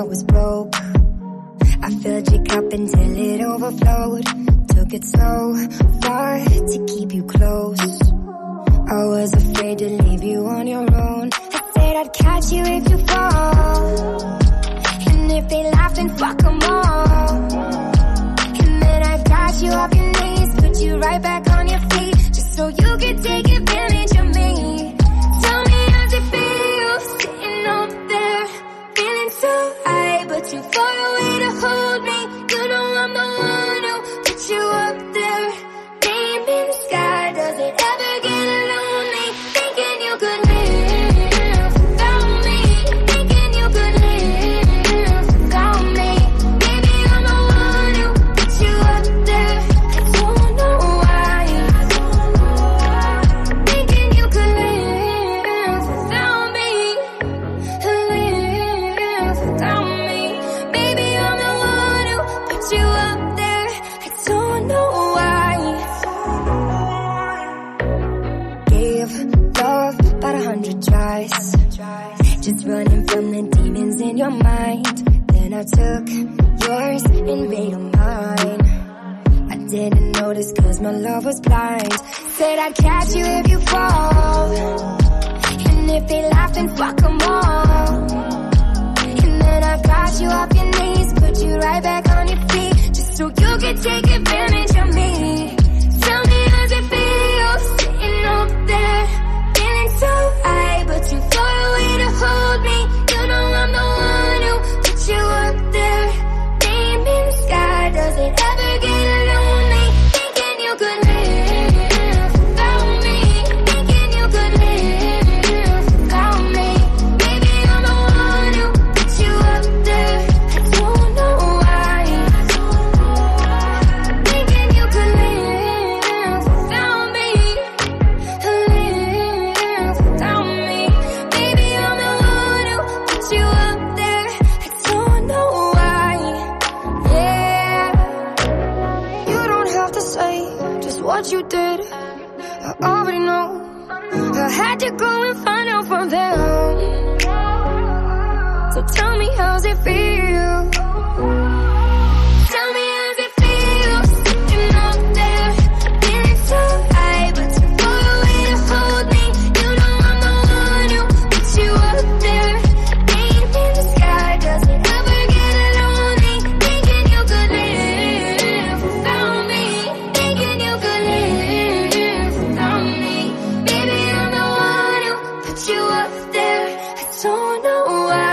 heart was broke. I filled your cup until it overflowed. Took it so far to keep you close. I was afraid to leave you on your own. I said I'd catch you if you fall, and if they laugh then fuck them all. And then I got you off your knees, put you right back on your feet, just so you could take advantage of me. Tell me how's it feel, sitting up there, feeling so high, but you far away to hold me. You know I'm the one who put you up there. Name in the sky, does it ever get lonely? Thinking you could live without me, thinking you could live without me. Maybe I'm the one who put you up there. I don't know why. Thinking you could live without me, live without me. Maybe I'm the one who put you up there. I don't know why. Gave love about 100 tries, just running from the demons in your mind. Then I took yours and made them mine. I didn't notice cause my love was blind. Said I'd catch you if you fall, and if they laugh then fuck them all. And then I got you off your knees, put you right back on your feet, just so you could take advantage of me. Tell me how's it feel, sitting up there, feeling so high, but too far away to hold me. You know I'm the one who put you up there. Name in the sky, does it ever get lonely? Thinking you could live without me, thinking you could live without me. Maybe I'm the one who put you up there. I don't know why. Thinking you could live without me, live without me. Maybe I'm the one who put you up there. I don't know why. Yeah, you don't have to say just what you did. I already know. I had to go and find out from them. So tell me how's it feel. Tell me how's it feel, sitting up there, feeling so high, but too far away to hold me. You know I'm the one who put you up there. Name in the sky, does it ever get lonely? Thinking you could live without me, thinking you could live without me. Maybe I'm the one who put you up there. I don't know why.